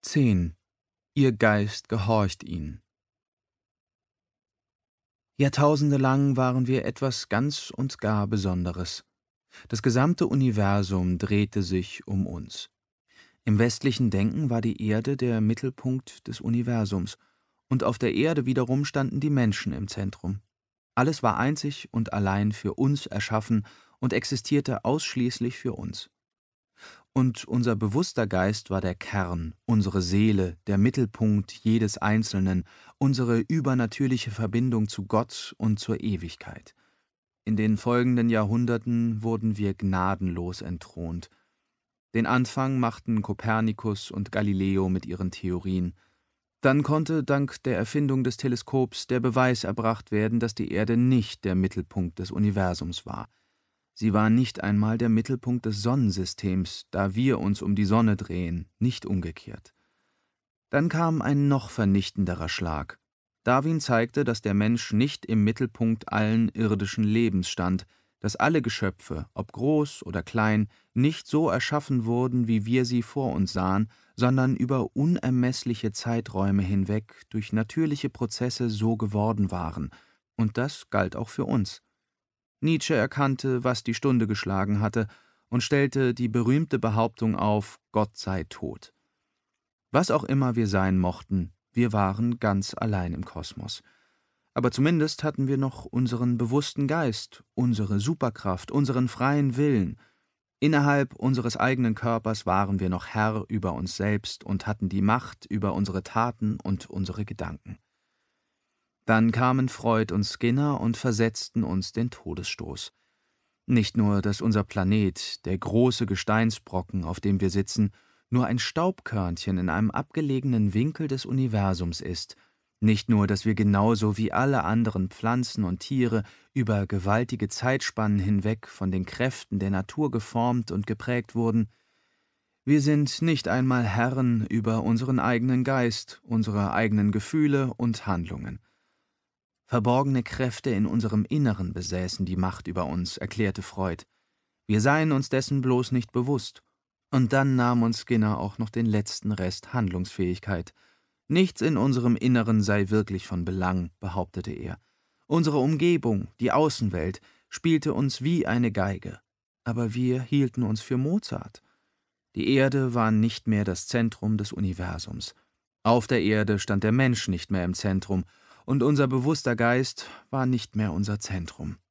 10. Ihr Geist gehorcht ihnen. Jahrtausende lang waren wir etwas ganz und gar Besonderes. Das gesamte Universum drehte sich um uns. Im westlichen Denken war die Erde der Mittelpunkt des Universums, und auf der Erde wiederum standen die Menschen im Zentrum. Alles war einzig und allein für uns erschaffen und existierte ausschließlich für uns. Und unser bewusster Geist war der Kern, unsere Seele, der Mittelpunkt jedes Einzelnen, unsere übernatürliche Verbindung zu Gott und zur Ewigkeit. In den folgenden Jahrhunderten wurden wir gnadenlos entthront. Den Anfang machten Kopernikus und Galileo mit ihren Theorien. Dann konnte dank der Erfindung des Teleskops der Beweis erbracht werden, dass die Erde nicht der Mittelpunkt des Universums war. Sie war nicht einmal der Mittelpunkt des Sonnensystems, da wir uns um die Sonne drehen, nicht umgekehrt. Dann kam ein noch vernichtenderer Schlag. Darwin zeigte, dass der Mensch nicht im Mittelpunkt allen irdischen Lebens stand, dass alle Geschöpfe, ob groß oder klein, nicht so erschaffen wurden, wie wir sie vor uns sahen, sondern über unermessliche Zeiträume hinweg durch natürliche Prozesse so geworden waren, und das galt auch für uns. Nietzsche erkannte, was die Stunde geschlagen hatte, und stellte die berühmte Behauptung auf, Gott sei tot. Was auch immer wir sein mochten, wir waren ganz allein im Kosmos. Aber zumindest hatten wir noch unseren bewussten Geist, unsere Superkraft, unseren freien Willen. Innerhalb unseres eigenen Körpers waren wir noch Herr über uns selbst und hatten die Macht über unsere Taten und unsere Gedanken. Dann kamen Freud und Skinner und versetzten uns den Todesstoß. Nicht nur, dass unser Planet, der große Gesteinsbrocken, auf dem wir sitzen, nur ein Staubkörnchen in einem abgelegenen Winkel des Universums ist, nicht nur, dass wir genauso wie alle anderen Pflanzen und Tiere über gewaltige Zeitspannen hinweg von den Kräften der Natur geformt und geprägt wurden, wir sind nicht einmal Herren über unseren eigenen Geist, unsere eigenen Gefühle und Handlungen. Verborgene Kräfte in unserem Inneren besäßen die Macht über uns, erklärte Freud. Wir seien uns dessen bloß nicht bewusst. Und dann nahm uns Skinner auch noch den letzten Rest Handlungsfähigkeit. Nichts in unserem Inneren sei wirklich von Belang, behauptete er. Unsere Umgebung, die Außenwelt, spielte uns wie eine Geige. Aber wir hielten uns für Mozart. Die Erde war nicht mehr das Zentrum des Universums. Auf der Erde stand der Mensch nicht mehr im Zentrum, und unser bewusster Geist war nicht mehr unser Zentrum.